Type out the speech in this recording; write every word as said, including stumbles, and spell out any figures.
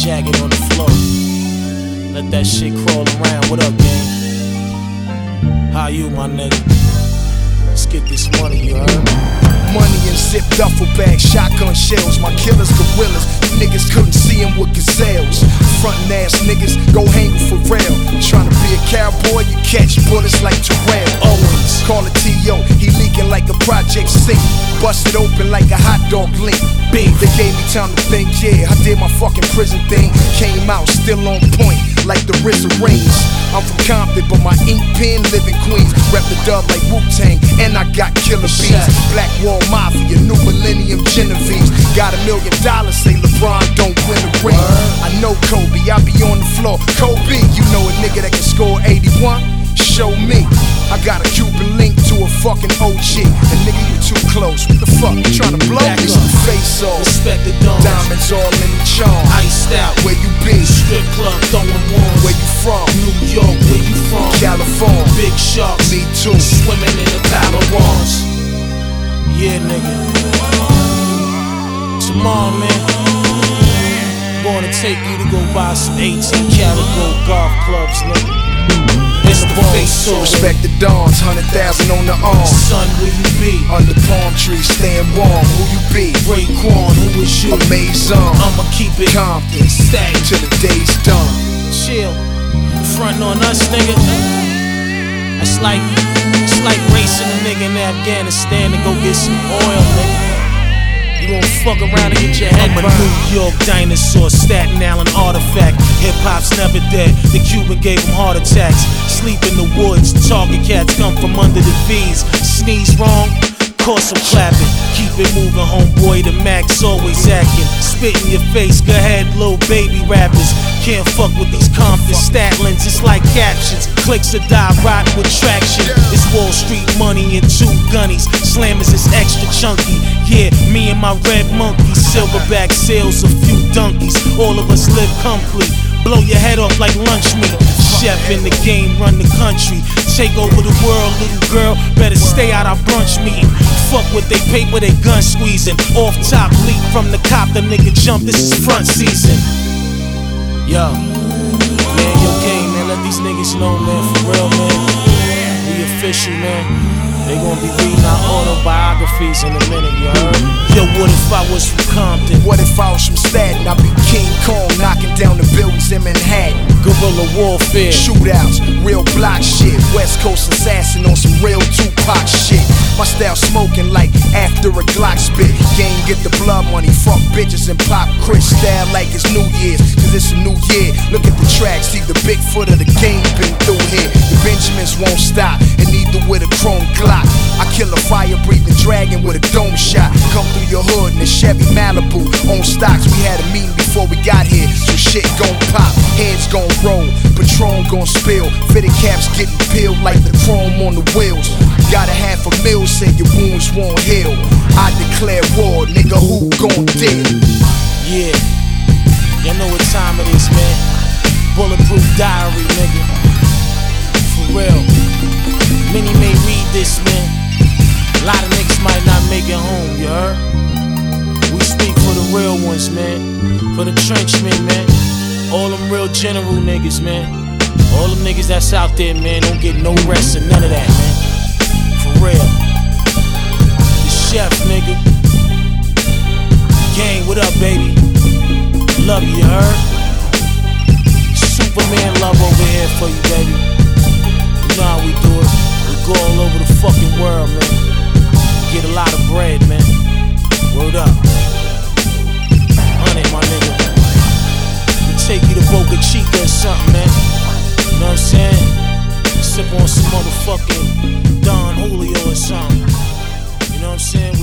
jacket on the floor. Let that shit crawl around. What up, gang? How you, my nigga? Let's get this money, you heard? Money in zip duffel bags, shotgun shells. My killers gorillas, you niggas couldn't see them with gazelles. Frontin' ass niggas go hangin' for real. Tryna be a cowboy, you catch bullets like Terrell Owens. Call it T O, he leaking like a Project sink. Busted open like a hot dog link. Big, they gave me time to think, yeah, I did my fucking prison thing. Came out still on point, like the R Z A rings. I'm from Compton, but my ink pen live in Queens. Rep the dub like Wu-Tang, and I got killer beats. Black Wall Mafia, New Millennium Genovese. Got a million dollars, say LeBron don't win a ring. I know Kobe, I be on the floor. Kobe, you know a nigga that can score eighty-one? Show me. I got a Cuban link to a fucking old chick. And nigga, you too close. What the fuck? You tryna blow Back me? up. Face off. Respect the dawn. Diamonds all in the charm. Iced out. Where you be? Strip club throwing ones. Where you from? New York, where you from? California. Big sharks. Me too. Swimming in the Palawans. Yeah, nigga. Tomorrow, man. I'm gonna take you to go buy some eighteen karat gold golf clubs, nigga. It's the face, so respect the dawns, hundred thousand on the arm. Son, where you be? Under palm trees, staying warm. Who you be? Raekwon, who is you? Amazing. I'ma keep it Compton, stack till the day's done. Chill, frontin' on us, nigga. It's like, it's like racing a nigga in Afghanistan to go get some oil, nigga. You gon' fuck around and get your head burned. I'm a New York dinosaur, Staten Island artifact. Hip-hop's never dead, the Cuban gave him heart attacks. Sleep in the woods, target cats come from under the V's. Sneeze wrong, cause some clapping. Keep it moving, homeboy, the Mac's always acting. Spit in your face, go ahead, little baby rappers. Can't fuck with these Compton statlins, it's like captions. Clicks or die, rot with traction. It's Wall Street money and two gunnies. Slammers is extra chunky. Yeah, me and my red monkey. Silverback sales, a few donkeys. All of us live complete. Blow your head off like lunch meat. Chef in the game, run the country. Take over the world, little girl. Better stay out our brunch meeting. Fuck what they paper, they gun squeezing. Off top, leap from the cop, the nigga jump. This is front season. Yo, man, yo, game, man. Let these niggas know, man. For real, man. We official, man. They gonna be reading our autobiographies in a minute, you heard? Yo, what if I was from Compton? What if I was from Staten? I'd be King Kong knocking down the buildings in Manhattan. Guerrilla warfare, shootouts, real block shit. West Coast assassin on some real Tupac shit. My style smoking like after a Glock spit. Game get the blood money, fuck bitches and pop Chris style like it's New Year's, cause it's a new year. Look at the tracks, see the Bigfoot of the game been through here. The Benjamins won't stop, and neither with a chrome Glock. I kill a fire-breathing dragon with a dome shot. Come through your hood in a Chevy Malibu. On stocks, we had a meeting before we got here. So shit gon' pop, heads gon' roll, Patron gon' spill. Fitted caps getting peeled like the chrome on the wheels. Got a half a mil, say your wounds won't heal. I declare war, nigga, who gon' deal? Yeah, y'all know what time it is, man. Bulletproof diary, nigga. For real. Many may read this, man. A lot of niggas might not make it home, you heard? We speak for the real ones, man. For the trenchmen, man. All them real general niggas, man. All them niggas that's out there, man, don't get no rest or none of that, man. For real. The chef, nigga. Gang, what up, baby? Love you, you heard? Superman love over here for you, baby. You know how we do it. Go all over the fucking world, man. Get a lot of bread, man. Word up. Honey, my nigga. We'll take you to Boca Chica or something, man. You know what I'm saying? Sip on some motherfucking Don Julio or something. You know what I'm saying?